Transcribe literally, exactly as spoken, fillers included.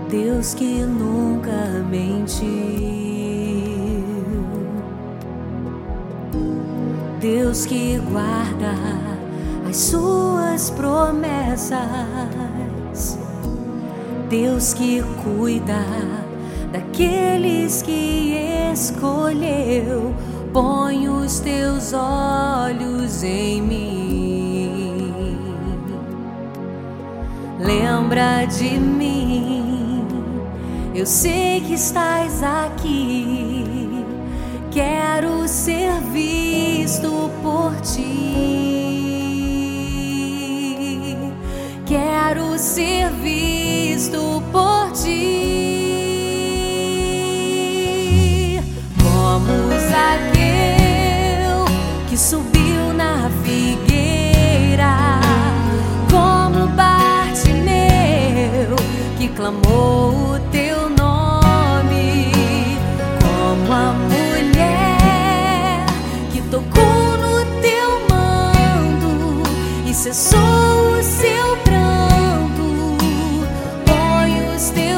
Deus que nunca mentiu, Deus que guarda as suas promessas, Deus que cuida daqueles que escolheu. Põe os teus olhos em mim, lembra de mim. Eu sei que estás aqui, quero ser visto por ti, quero ser visto por ti. Como Zaqueu, que subiu na figueira, como Bartimeu, que clamou o teu nome, como a mulher que tocou no teu manto e cessou o seu pranto. Põe os teus